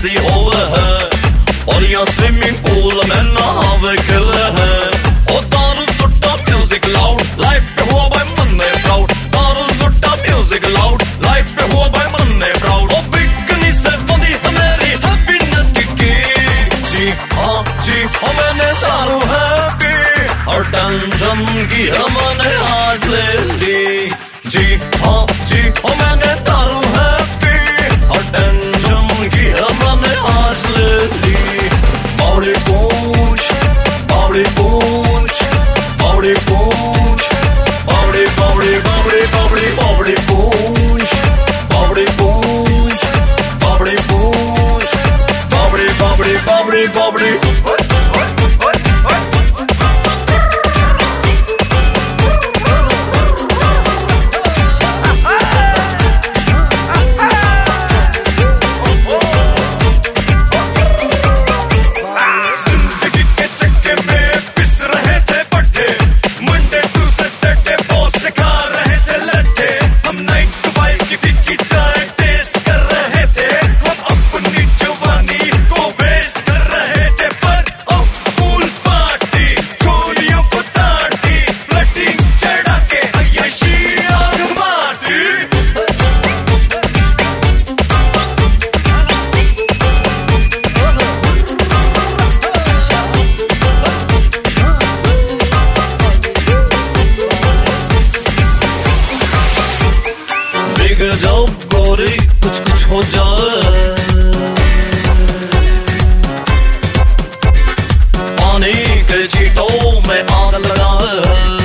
देसी होल है, और यहाँ स्विमिंग पूल में नहावे खिल है। ओ दारू सुट्टा म्यूजिक लाउड, लाइफ पे हुआ भाई मन्ने प्राउड। दारू सुट्टा म्यूजिक लाउड, लाइफ पे हुआ भाई मन्ने प्राउड। ओ बिकनी से बंदी है मेरी हैप्पीनेस की जी हाँ जी हाँ, मैंने दारू है पी, और टेंशन की है मैंने आज ले ली। जी हाँ जी हाँ, मैंने दारू है पी, और टेंशन की है मैंने आज ले ली। बावड़ी पूंछ, बावड़ी पूंछ, बावड़ी पूंछ, बावड़ी बावड़ी बावड़ी बावड़ी बावड़ी पूंछ, बावड़ी पूंछ, बावड़ी पूंछ, बावड़ी बावड़ी बावड़ी बावड़ी। जाओ गोरी कुछ कुछ हो जाए, पानी के छींटों में आग लगाए।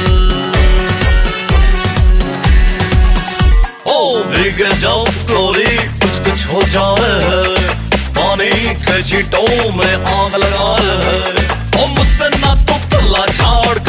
ओ भीग जाओ गोरी कुछ कुछ हो जाए, पानी के छींटों में आग लगाए। ओ मुझसे ना तो पल्ला झाड़